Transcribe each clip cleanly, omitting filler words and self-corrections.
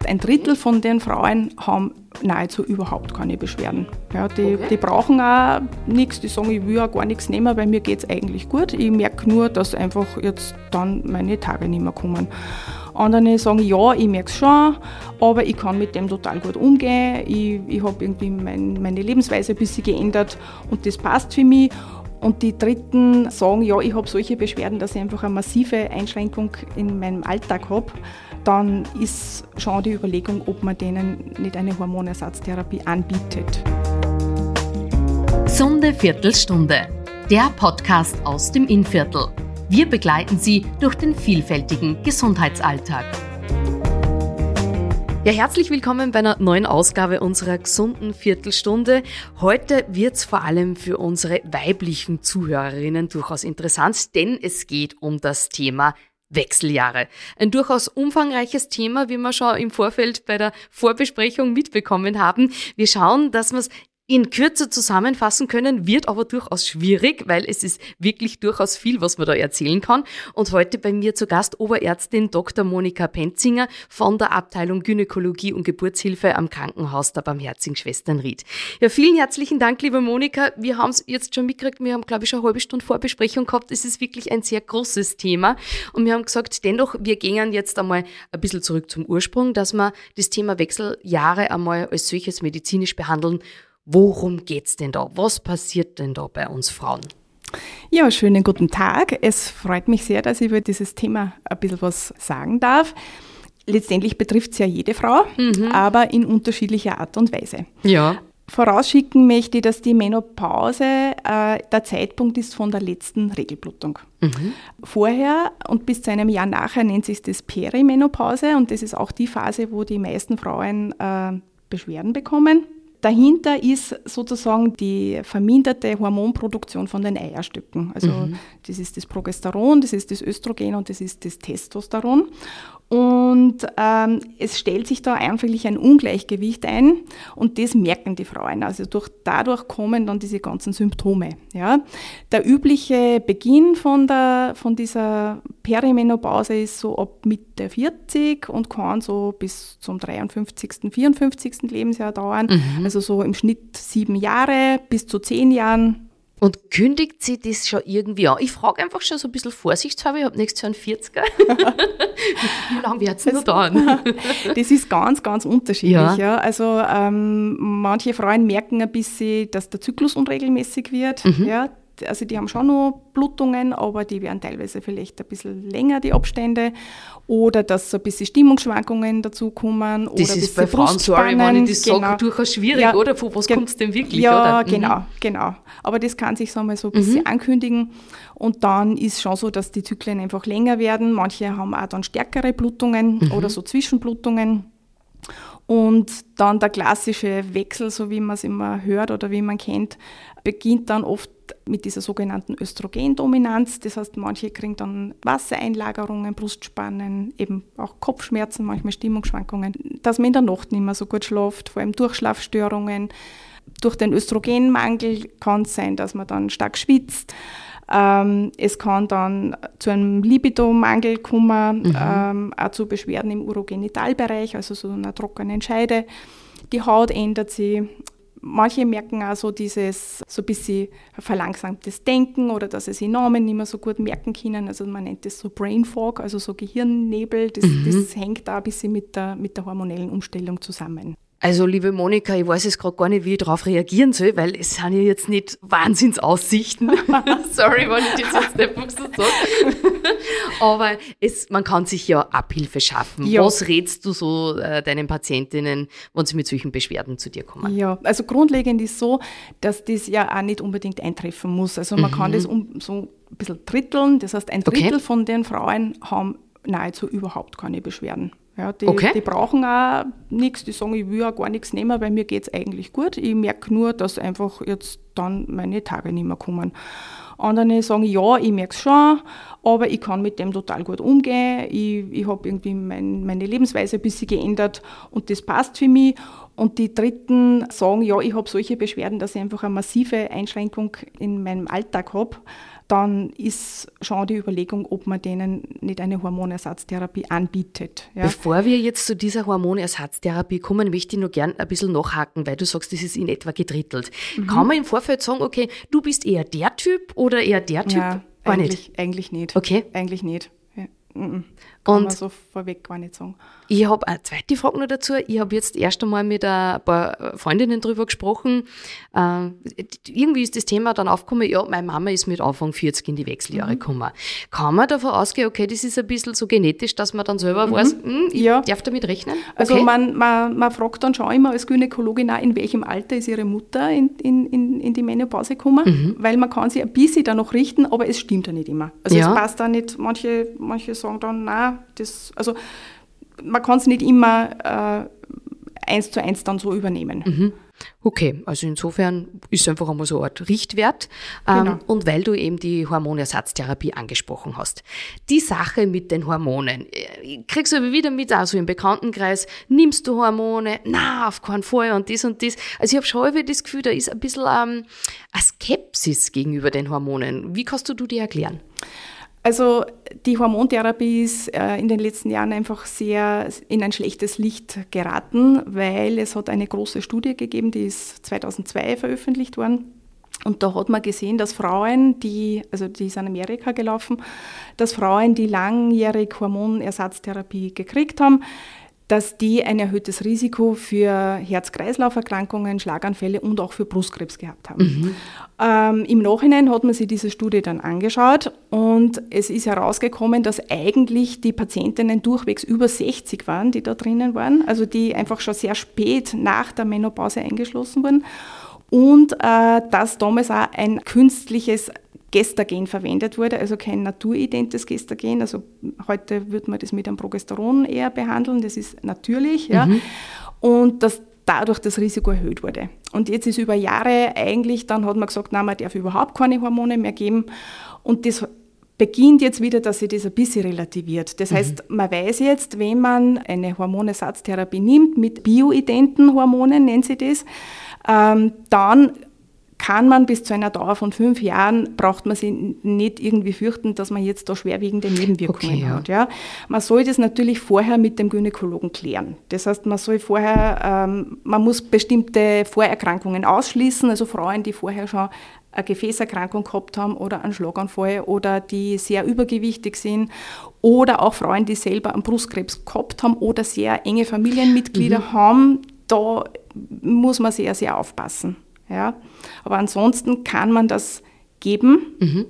gesagt, 1/3 von den Frauen haben nahezu überhaupt keine Beschwerden. Ja, die brauchen auch nichts, die sagen, ich will auch gar nichts nehmen, bei mir geht es eigentlich gut. Ich merke nur, dass einfach jetzt dann meine Tage nicht mehr kommen. Andere sagen, ja, ich merke es schon, aber ich kann mit dem total gut umgehen. Ich habe irgendwie meine Lebensweise ein bisschen geändert und das passt für mich. Und die Dritten sagen, ja, ich habe solche Beschwerden, dass ich einfach eine massive Einschränkung in meinem Alltag habe. Dann ist schon die Überlegung, ob man denen nicht eine Hormonersatztherapie anbietet. Gesunde Viertelstunde, der Podcast aus dem Innviertel. Wir begleiten Sie durch den vielfältigen Gesundheitsalltag. Ja, herzlich willkommen bei einer neuen Ausgabe unserer gesunden Viertelstunde. Heute wird's vor allem für unsere weiblichen Zuhörerinnen durchaus interessant, denn es geht um das Thema Wechseljahre. Ein durchaus umfangreiches Thema, wie wir schon im Vorfeld bei der Vorbesprechung mitbekommen haben. Wir schauen, dass wir es in Kürze zusammenfassen können, wird aber durchaus schwierig, weil es ist wirklich durchaus viel, was man da erzählen kann. Und heute bei mir zu Gast Oberärztin Dr. Monika Penzinger von der Abteilung Gynäkologie und Geburtshilfe am Krankenhaus der Barmherzigen Schwestern Ried. Ja, vielen herzlichen Dank, liebe Monika. Wir haben es jetzt schon mitgekriegt, wir haben, glaube ich, schon eine halbe Stunde Vorbesprechung gehabt. Es ist wirklich ein sehr großes Thema. Und wir haben gesagt, dennoch, wir gehen jetzt einmal ein bisschen zurück zum Ursprung, dass wir das Thema Wechseljahre einmal als solches medizinisch behandeln. Worum geht's denn da? Was passiert denn da bei uns Frauen? Ja, schönen guten Tag. Es freut mich sehr, dass ich über dieses Thema ein bisschen was sagen darf. Letztendlich betrifft es ja jede Frau, aber in unterschiedlicher Art und Weise. Ja. Vorausschicken möchte ich, dass die Menopause der Zeitpunkt ist von der letzten Regelblutung. Vorher und bis zu einem Jahr nachher nennt sich das Perimenopause und das ist auch die Phase, wo die meisten Frauen Beschwerden bekommen. Dahinter ist sozusagen die verminderte Hormonproduktion von den Eierstöcken. Also das ist das Progesteron, das ist das Östrogen und das ist das Testosteron. Und es stellt sich da einfach ein Ungleichgewicht ein und das merken die Frauen. Also dadurch kommen dann diese ganzen Symptome. Ja. Der übliche Beginn von dieser Perimenopause ist so ab Mitte 40 und kann so bis zum 53., 54. Lebensjahr dauern. Also so im Schnitt 7 Jahre bis zu 10 Jahren. Und kündigt sie das schon irgendwie an? Ich frage einfach schon so ein bisschen vorsichtshalber, ich habe nächstes Jahr einen 40er. Wie lange wird es noch dauern? Das ist ganz, ganz unterschiedlich. Ja. Also manche Frauen merken ein bisschen, dass der Zyklus unregelmäßig wird. Ja. Also die haben schon noch Blutungen, aber die werden teilweise vielleicht ein bisschen länger, die Abstände. Oder dass so ein bisschen Stimmungsschwankungen dazukommen. Das ist bei Frauen, sorry, wenn ich das sage, durchaus schwierig, ja, oder? Von was kommt es denn wirklich? Ja, oder? Genau. Aber das kann sich so mal so ein bisschen ankündigen. Und dann ist schon so, dass die Zyklen einfach länger werden. Manche haben auch dann stärkere Blutungen oder so Zwischenblutungen. Und dann der klassische Wechsel, so wie man es immer hört oder wie man kennt, beginnt dann oft mit dieser sogenannten Östrogendominanz. Das heißt, manche kriegen dann Wassereinlagerungen, Brustspannen, eben auch Kopfschmerzen, manchmal Stimmungsschwankungen, dass man in der Nacht nicht mehr so gut schläft, vor allem Durchschlafstörungen. Durch den Östrogenmangel kann es sein, dass man dann stark schwitzt. Es kann dann zu einem Libidomangel kommen, auch zu Beschwerden im Urogenitalbereich, also so einer trockenen Scheide. Die Haut ändert sich. Manche merken auch so dieses so ein bisschen verlangsamtes Denken oder dass sie sich Namen nicht mehr so gut merken können. Also man nennt das so Brain Fog, also so Gehirnnebel. Das hängt da ein bisschen mit der hormonellen Umstellung zusammen. Also, liebe Monika, ich weiß jetzt gerade gar nicht, wie ich darauf reagieren soll, weil es sind ja jetzt nicht Wahnsinnsaussichten. Sorry, wenn ich das jetzt nicht so sage. Aber man kann sich ja Abhilfe schaffen. Ja. Was rätst du so deinen Patientinnen, wenn sie mit solchen Beschwerden zu dir kommen? Ja, also grundlegend ist so, dass das ja auch nicht unbedingt eintreffen muss. Also man kann das so ein bisschen dritteln. Das heißt, 1/3 von den Frauen haben nahezu überhaupt keine Beschwerden. Ja, die brauchen auch nichts, die sagen, ich will auch gar nichts nehmen, bei mir geht es eigentlich gut. Ich merke nur, dass einfach jetzt dann meine Tage nicht mehr kommen. Andere sagen, ja, ich merke es schon, aber ich kann mit dem total gut umgehen. Ich habe irgendwie meine Lebensweise ein bisschen geändert und das passt für mich. Und die Dritten sagen, ja, ich habe solche Beschwerden, dass ich einfach eine massive Einschränkung in meinem Alltag habe. dann ist schon die Überlegung, ob man denen nicht eine Hormonersatztherapie anbietet. Ja. Bevor wir jetzt zu dieser Hormonersatztherapie kommen, möchte ich noch gern ein bisschen nachhaken, weil du sagst, das ist in etwa gedrittelt. Kann man im Vorfeld sagen, okay, du bist eher der Typ oder eher der Typ? Ja, eigentlich nicht. Okay. Eigentlich nicht. Ja. Kann man so vorweg gar nicht sagen. Ich habe eine zweite Frage noch dazu. Ich habe jetzt erst einmal mit ein paar Freundinnen drüber gesprochen. Irgendwie ist das Thema dann aufgekommen, ja, meine Mama ist mit Anfang 40 in die Wechseljahre gekommen. Kann man davon ausgehen, okay, das ist ein bisschen so genetisch, dass man dann selber weiß, ich darf damit rechnen? Okay. Also man fragt dann schon immer als Gynäkologin auch, in welchem Alter ist ihre Mutter in die Menopause gekommen, weil man kann sich ein bisschen da noch richten, aber es stimmt ja nicht immer. Also es passt da nicht, manche sagen dann, nein, man kann es nicht immer 1:1 dann so übernehmen. Okay, also insofern ist es einfach einmal so eine Art Richtwert. Genau. Und weil du eben die Hormonersatztherapie angesprochen hast. Die Sache mit den Hormonen. Ich krieg's aber wieder mit, also im Bekanntenkreis, nimmst du Hormone? Na, auf keinen Fall und das und das. Also ich habe schon wieder das Gefühl, da ist ein bisschen eine Skepsis gegenüber den Hormonen. Wie kannst du die erklären? Also die Hormontherapie ist in den letzten Jahren einfach sehr in ein schlechtes Licht geraten, weil es hat eine große Studie gegeben, die ist 2002 veröffentlicht worden. Und da hat man gesehen, dass Frauen, die ist in Amerika gelaufen, dass Frauen, die langjährig Hormonersatztherapie gekriegt haben, dass die ein erhöhtes Risiko für Herz-Kreislauf-Erkrankungen, Schlaganfälle und auch für Brustkrebs gehabt haben. Im Nachhinein hat man sich diese Studie dann angeschaut und es ist herausgekommen, dass eigentlich die Patientinnen durchwegs über 60 waren, die da drinnen waren, also die einfach schon sehr spät nach der Menopause eingeschlossen wurden und dass damals auch ein künstliches Gestagen verwendet wurde, also kein naturidentes Gestagen. Also heute würde man das mit einem Progesteron eher behandeln, das ist natürlich. Ja. Und dass dadurch das Risiko erhöht wurde. Und jetzt ist über Jahre eigentlich, dann hat man gesagt, nein, man darf überhaupt keine Hormone mehr geben. Und das beginnt jetzt wieder, dass sich das ein bisschen relativiert. Das heißt, man weiß jetzt, wenn man eine Hormonersatztherapie nimmt, mit bioidenten Hormonen, nennt sie das, dann kann man bis zu einer Dauer von 5 Jahren, braucht man sich nicht irgendwie fürchten, dass man jetzt da schwerwiegende Nebenwirkungen hat. Ja. Man soll das natürlich vorher mit dem Gynäkologen klären. Das heißt, man soll vorher, man muss bestimmte Vorerkrankungen ausschließen, also Frauen, die vorher schon eine Gefäßerkrankung gehabt haben oder einen Schlaganfall oder die sehr übergewichtig sind oder auch Frauen, die selber einen Brustkrebs gehabt haben oder sehr enge Familienmitglieder haben, da muss man sehr, sehr aufpassen. Ja, aber ansonsten kann man das geben.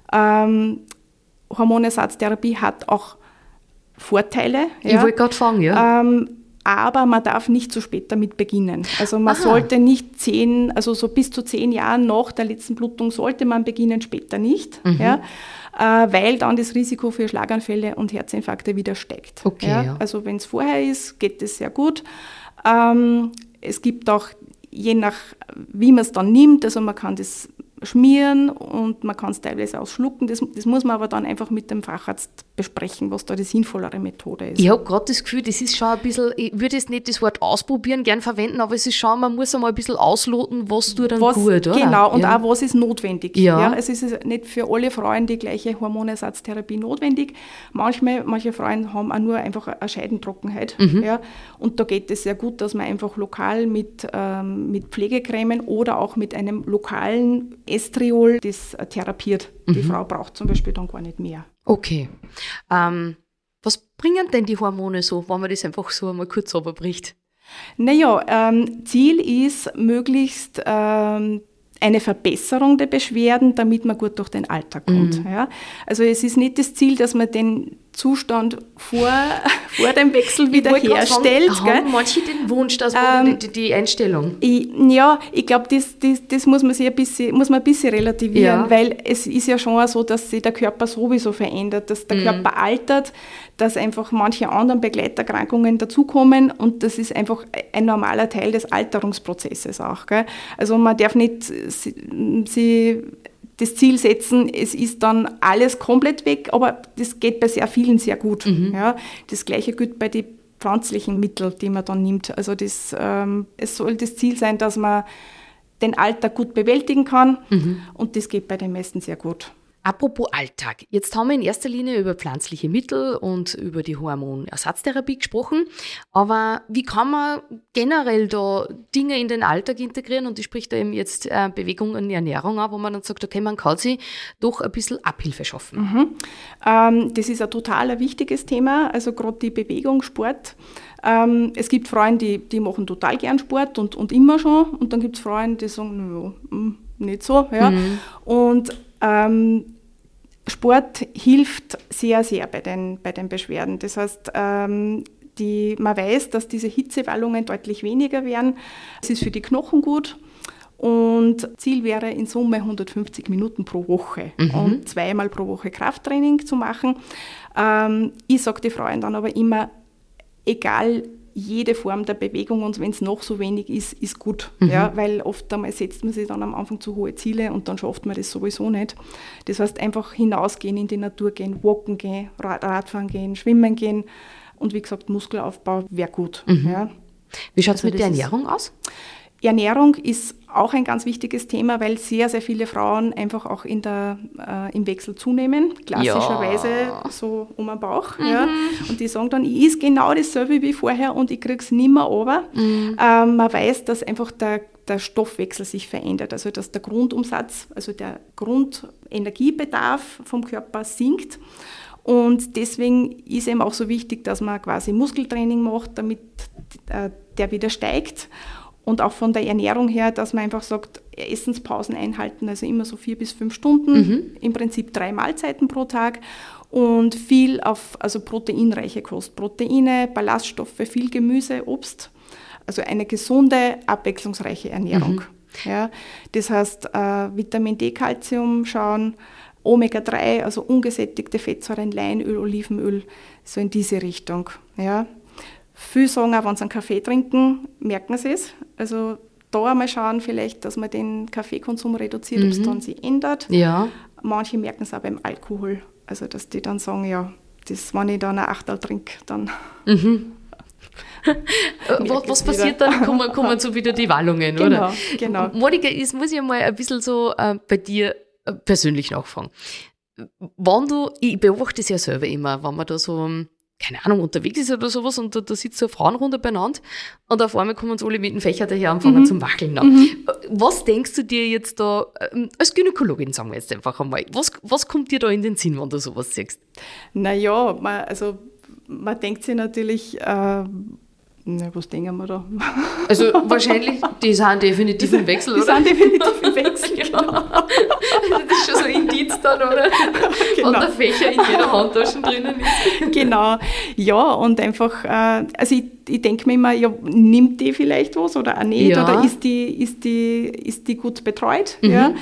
Hormonersatztherapie hat auch Vorteile. Ich wollte gerade fragen, ja. Aber man darf nicht zu spät damit beginnen. Also man sollte nicht so bis zu 10 Jahren nach der letzten Blutung sollte man beginnen, später nicht. Ja, weil dann das Risiko für Schlaganfälle und Herzinfarkte wieder steigt. Okay, ja. Also wenn es vorher ist, geht es sehr gut. Es gibt auch je nach, wie man es dann nimmt, also man kann das schmieren und man kann es teilweise auch schlucken. Das muss man aber dann einfach mit dem Facharzt besprechen, was da die sinnvollere Methode ist. Ich habe gerade das Gefühl, das ist schon ein bisschen, ich würde jetzt nicht das Wort ausprobieren gern verwenden, aber es ist schon, man muss einmal ein bisschen ausloten, was tut dann gut, oder? Genau, und auch was ist notwendig. Ja. Es ist nicht für alle Frauen die gleiche Hormonersatztherapie notwendig. Manche Frauen haben auch nur einfach eine Scheidentrockenheit. Ja, und da geht es sehr gut, dass man einfach lokal mit Pflegecremen oder auch mit einem lokalen Estriol das therapiert. Die Frau braucht zum Beispiel dann gar nicht mehr. Okay. Was bringen denn die Hormone so, wenn man das einfach so einmal kurz runterbricht? Naja, Ziel ist möglichst eine Verbesserung der Beschwerden, damit man gut durch den Alltag kommt. Ja? Also es ist nicht das Ziel, dass man den Zustand vor dem Wechsel wieder herstellt. Haben manche den Wunsch, dass man die Einstellung? Ich glaube, das muss man ein bisschen relativieren, weil es ist ja schon so, dass sich der Körper sowieso verändert, dass der Körper altert, dass einfach manche anderen Begleiterkrankungen dazukommen und das ist einfach ein normaler Teil des Alterungsprozesses auch. Gell? Also man darf nicht das Ziel setzen, es ist dann alles komplett weg, aber das geht bei sehr vielen sehr gut. Ja, das Gleiche gilt bei den pflanzlichen Mitteln, die man dann nimmt. Also es soll das Ziel sein, dass man den Alltag gut bewältigen kann und das geht bei den meisten sehr gut. Apropos Alltag. Jetzt haben wir in erster Linie über pflanzliche Mittel und über die Hormonersatztherapie gesprochen. Aber wie kann man generell da Dinge in den Alltag integrieren? Und ich spreche da eben jetzt Bewegung und Ernährung an, wo man dann sagt, okay, man kann sich doch ein bisschen Abhilfe schaffen. Das ist ein total wichtiges Thema, also gerade die Bewegung, Sport. Es gibt Frauen, die machen total gern Sport und immer schon. Und dann gibt es Frauen, die sagen, naja, nicht so. Ja. Und Sport hilft sehr, sehr bei den Beschwerden. Das heißt, man weiß, dass diese Hitzewallungen deutlich weniger werden. Es ist für die Knochen gut. Und Ziel wäre in Summe 150 Minuten pro Woche und 2-mal pro Woche Krafttraining zu machen. Ich sage den Frauen dann aber immer, egal, jede Form der Bewegung, und wenn es noch so wenig ist, ist gut. Ja, weil oft einmal setzt man sich dann am Anfang zu hohe Ziele und dann schafft man das sowieso nicht. Das heißt, einfach hinausgehen, in die Natur gehen, walken gehen, Radfahren gehen, schwimmen gehen und wie gesagt, Muskelaufbau wäre gut. Ja. Wie schaut es mit der Ernährung aus? Ernährung ist auch ein ganz wichtiges Thema, weil sehr, sehr viele Frauen einfach auch im Wechsel zunehmen. Klassischerweise so um den Bauch. Ja. Und die sagen dann, ich esse genau dasselbe wie vorher und ich kriege es nicht mehr runter. Man weiß, dass einfach der Stoffwechsel sich verändert, also dass der Grundumsatz, also der Grundenergiebedarf vom Körper sinkt. Und deswegen ist eben auch so wichtig, dass man quasi Muskeltraining macht, damit der wieder steigt. Und auch von der Ernährung her, dass man einfach sagt, Essenspausen einhalten, also immer so 4 bis 5 Stunden, im Prinzip 3 Mahlzeiten pro Tag und viel auf proteinreiche Kost. Proteine, Ballaststoffe, viel Gemüse, Obst, also eine gesunde, abwechslungsreiche Ernährung. Ja, das heißt, Vitamin D, Calcium schauen, Omega-3, also ungesättigte Fettsäuren, Leinöl, Olivenöl, so in diese Richtung. Ja. Viele sagen auch, wenn sie einen Kaffee trinken, merken sie es. Also da einmal schauen vielleicht, dass man den Kaffeekonsum reduziert, ob es dann sich ändert. Ja. Manche merken es auch beim Alkohol. Also dass die dann sagen, ja, wenn ich dann ein Achtel trinke, dann... Was passiert dann? Kommen so wieder die Wallungen, oder? Genau. Monika, jetzt muss ich mal ein bisschen so bei dir persönlich nachfragen. Ich beobachte es ja selber immer, wenn man da so... keine Ahnung, unterwegs ist oder sowas und da sitzt so eine Frauenrunde beieinander und auf einmal kommen uns alle mit dem Fächer daher und fangen zum Wackeln an. Was denkst du dir jetzt da, als Gynäkologin sagen wir jetzt einfach einmal, was kommt dir da in den Sinn, wenn du sowas siehst? Naja, man denkt sich natürlich, was denken wir da? Also wahrscheinlich, die sind definitiv im Wechsel, oder? Die sind definitiv im Wechsel, genau. Das ist schon so ein Indiz dann, oder? Genau. Wenn der Fächer in jeder Handtasche drinnen ist. Genau, ja, und einfach, also ich denke mir immer, ja, nimmt die vielleicht was oder auch nicht, oder ist die gut betreut, ja.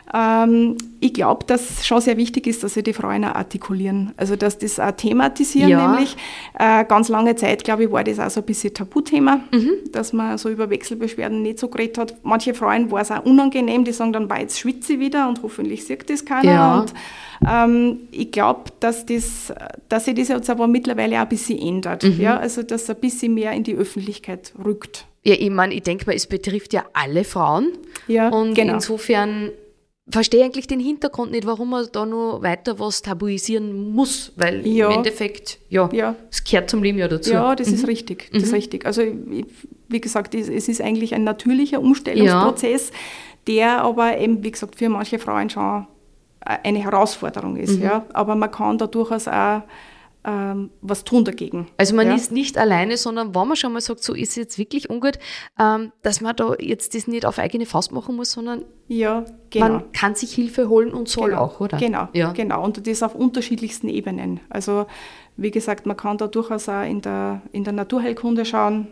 Ich glaube, dass schon sehr wichtig ist, dass sie die Frauen auch artikulieren. Also, dass das auch thematisieren, nämlich ganz lange Zeit, glaube ich, war das auch so ein bisschen Tabuthema, dass man so über Wechselbeschwerden nicht so geredet hat. Manche Frauen war es auch unangenehm, die sagen dann, jetzt schwitze ich wieder und hoffentlich sieht das keiner. Ja. Und ich glaube, dass sich das jetzt aber mittlerweile auch ein bisschen ändert. Ja? Also, dass es ein bisschen mehr in die Öffentlichkeit rückt. Ja, ich meine, ich denke mal, es betrifft ja alle Frauen. Ja, und insofern verstehe eigentlich den Hintergrund nicht, warum man da noch weiter was tabuisieren muss, weil im Endeffekt, es gehört zum Leben ja dazu. Ja, das ist richtig, das ist richtig. Also wie gesagt, es ist eigentlich ein natürlicher Umstellungsprozess, der aber eben, wie gesagt, für manche Frauen schon eine Herausforderung ist. Ja? Aber man kann da durchaus auch was tun dagegen. Also man ist nicht alleine, sondern wenn man schon mal sagt, so ist es jetzt wirklich ungut, dass man da jetzt das nicht auf eigene Faust machen muss, sondern man kann sich Hilfe holen und soll auch, oder? Genau. Und das auf unterschiedlichsten Ebenen. Also wie gesagt, man kann da durchaus auch in der Naturheilkunde schauen,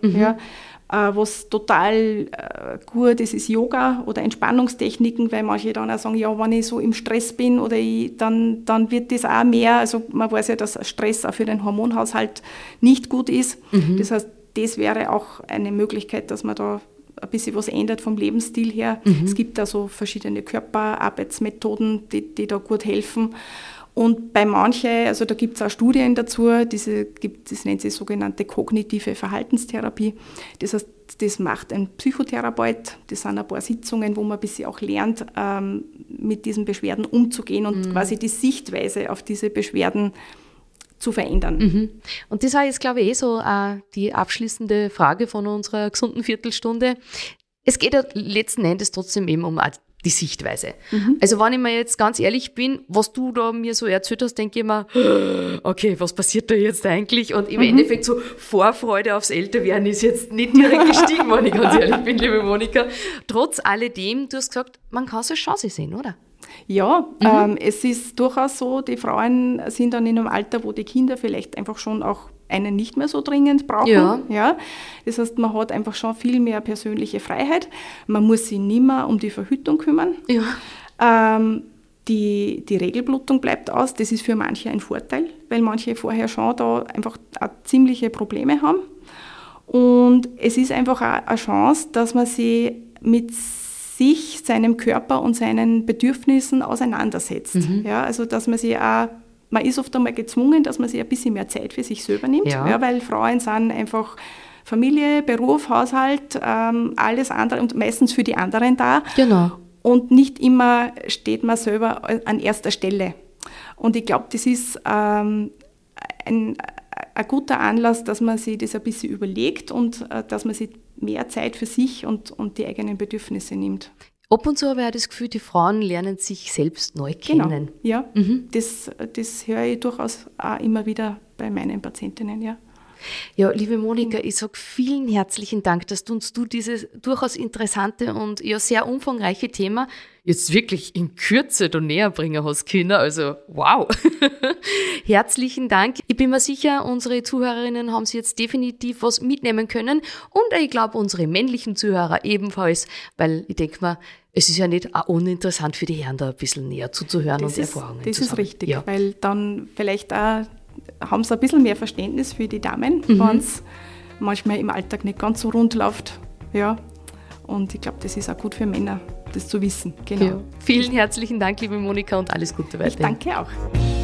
was total gut ist Yoga oder Entspannungstechniken, weil manche dann auch sagen, ja, wenn ich so im Stress bin oder dann wird das auch mehr. Also man weiß ja, dass Stress auch für den Hormonhaushalt nicht gut ist. Das heißt, das wäre auch eine Möglichkeit, dass man da ein bisschen was ändert vom Lebensstil her. Es gibt da so verschiedene Körperarbeitsmethoden, die da gut helfen. Und bei manchen, also da gibt es auch Studien dazu, das nennt sich sogenannte kognitive Verhaltenstherapie. Das heißt, das macht ein Psychotherapeut. Das sind ein paar Sitzungen, wo man ein bisschen auch lernt, mit diesen Beschwerden umzugehen und quasi die Sichtweise auf diese Beschwerden zu verändern. Und das war jetzt, glaube ich, so die abschließende Frage von unserer gesunden Viertelstunde. Es geht ja letzten Endes trotzdem eben um die Sichtweise. Also wenn ich mir jetzt ganz ehrlich bin, was du da mir so erzählt hast, denke ich mir, okay, was passiert da jetzt eigentlich? Und im Endeffekt so Vorfreude aufs Älterwerden ist jetzt nicht direkt gestiegen, wenn ich ganz ehrlich bin, liebe Monika. Trotz alledem, du hast gesagt, man kann es als Chance sehen, oder? Ja, es ist durchaus so, die Frauen sind dann in einem Alter, wo die Kinder vielleicht einfach schon auch einen nicht mehr so dringend brauchen. Ja. Das heißt, man hat einfach schon viel mehr persönliche Freiheit. Man muss sich nicht mehr um die Verhütung kümmern. Ja. Die Regelblutung bleibt aus. Das ist für manche ein Vorteil, weil manche vorher schon da einfach ziemliche Probleme haben. Und es ist einfach auch eine Chance, dass man sich mit sich, seinem Körper und seinen Bedürfnissen auseinandersetzt. Ja, also dass man sich auch, man ist oft einmal gezwungen, dass man sich ein bisschen mehr Zeit für sich selber nimmt, ja, weil Frauen sind einfach Familie, Beruf, Haushalt, alles andere und meistens für die anderen da. Genau. Und nicht immer steht man selber an erster Stelle. Und ich glaube, das ist ein guter Anlass, dass man sich das ein bisschen überlegt und dass man sich mehr Zeit für sich und die eigenen Bedürfnisse nimmt. Ab und zu habe ich auch das Gefühl, die Frauen lernen sich selbst neu kennen. Genau, ja. Das höre ich durchaus auch immer wieder bei meinen Patientinnen, ja. Ja, liebe Monika, ich sage vielen herzlichen Dank, dass du uns dieses durchaus interessante und ja sehr umfangreiche Thema jetzt wirklich in Kürze da näher bringen hast können. Also wow, herzlichen Dank. Ich bin mir sicher, unsere Zuhörerinnen haben sich jetzt definitiv was mitnehmen können und ich glaube, unsere männlichen Zuhörer ebenfalls, weil ich denke mal, es ist ja nicht auch uninteressant für die Herren da ein bisschen näher zuzuhören und Erfahrungen zu sammeln. Das ist richtig, ja. Weil dann vielleicht auch haben sie ein bisschen mehr Verständnis für die Damen, wenn es manchmal im Alltag nicht ganz so rund läuft. Ja. Und ich glaube, das ist auch gut für Männer, das zu wissen. Genau. Ja. Vielen herzlichen Dank, liebe Monika, und alles Gute weiterhin. Ich danke auch.